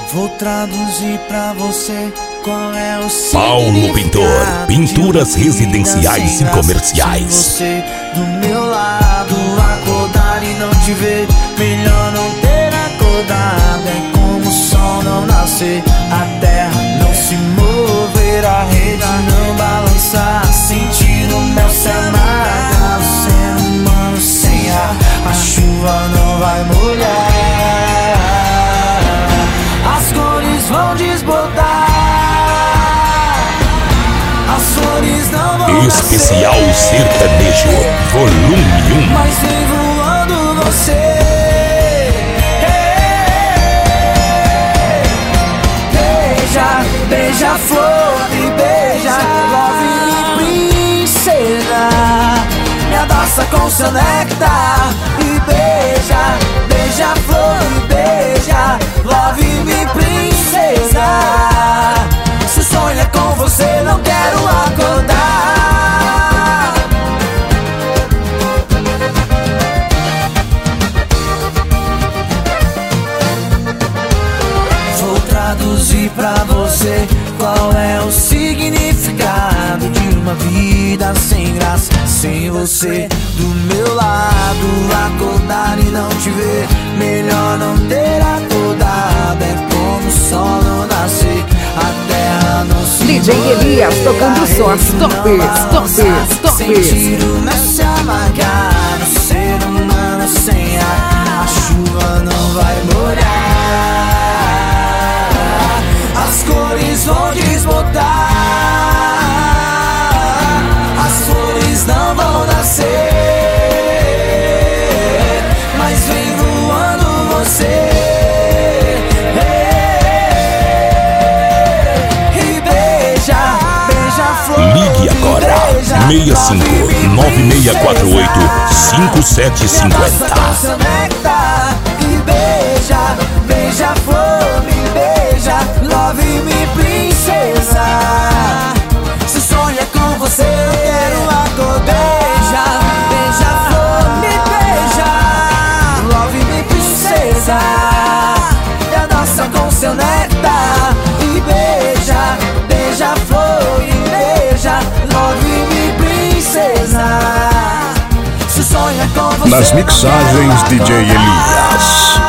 Vou traduzir pra você qual é o Paulo Pintor, pinturas residenciais e comerciais. Você do meu lado, acordar e não te ver, melhor não ter acordado. É como o sol não nascer, a terra não se mover, a rede não balançar, sentir o mel se amargar. O ser humano sem ar, a chuva não vai molhar. As cores vão desbotar, as flores não vão Especial nascer. Sertanejo, volume 1. Mas vem voando você. Beija, beija a flor, me beija, love-me princesa. Me abraça com seu néctar e beija, beija a flor, me beija, love-me princesa. Se sonha com você, não quero acordar. Vou traduzir pra você qual é o significado de uma vida sem graça, sem você do meu lado. Acordar e não te ver, melhor não ter acordado. É como o sol não nascer, a terra não se DJ Elias tocando só as toppers. sentir o mel se amargar. O ser humano sem ar, a chuva não vai molhar. As cores vão desbotar, as flores não vão nascer. Mas vem voando você. E beija, beija a flor. Ligue agora, 65 9648 5750. E beija, beija a flor, me beija, love-me princesa. Se sonha com você, eu quero acordar. Beija, beija a flor, me beija, love-me princesa. E adoça com seu néctar. E beija, beija a flor, me beija, love-me princesa. Se sonha com você, Nas mixagens DJ Elias.